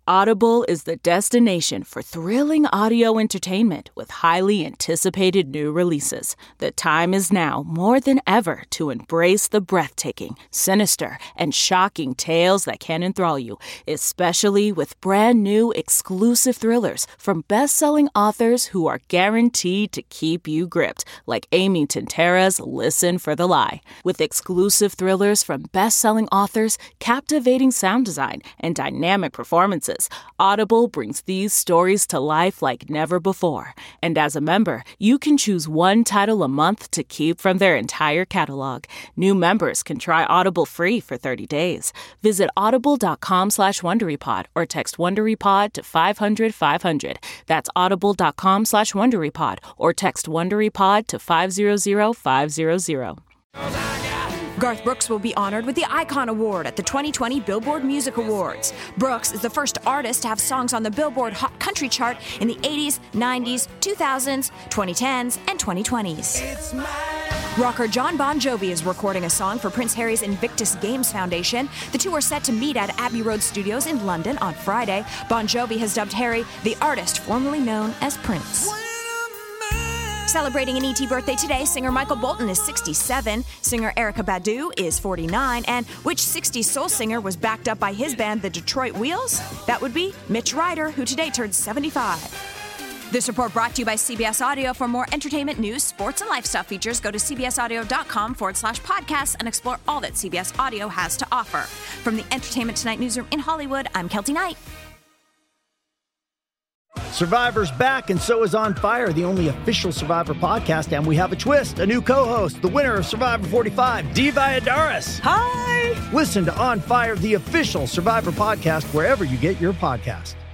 Audible is the destination for thrilling audio entertainment with highly anticipated new releases. The time is now more than ever to embrace the breathtaking, sinister, and shocking tales that can enthrall you, especially with brand new exclusive thrillers from best-selling authors who are guaranteed to keep you gripped, like Amy Tintera's Listen for the Lie. With exclusive thrillers from best-selling authors, captivating sound design, and dynamic performances, Audible brings these stories to life like never before. And as a member, you can choose one title a month to keep from their entire catalog. New members can try Audible free for 30 days. Visit audible.com/WonderyPod or text WonderyPod to 500-500. That's audible.com/WonderyPod or text WonderyPod to 500-500. Garth Brooks will be honored with the Icon Award at the 2020 Billboard Music Awards. Brooks is the first artist to have songs on the Billboard Hot Country chart in the 80s, 90s, 2000s, 2010s, and 2020s. Rocker John Bon Jovi is recording a song for Prince Harry's Invictus Games Foundation. The two are set to meet at Abbey Road Studios in London on Friday. Bon Jovi has dubbed Harry the artist formerly known as Prince. Celebrating an ET birthday today, singer Michael Bolton is 67, singer Erykah Badu is 49, and which 60s soul singer was backed up by his band, the Detroit Wheels? That would be Mitch Ryder, who today turned 75. This report brought to you by CBS Audio. For more entertainment news, sports, and lifestyle features, go to cbsaudio.com/podcasts and explore all that CBS Audio has to offer. From the Entertainment Tonight newsroom in Hollywood, I'm Kelty Knight. Survivor's back, and so is On Fire, the only official Survivor podcast, and we have a twist, a new co-host, the winner of Survivor 45, Dee Valladares. Hi! Listen to On Fire, the official Survivor podcast, wherever you get your podcast.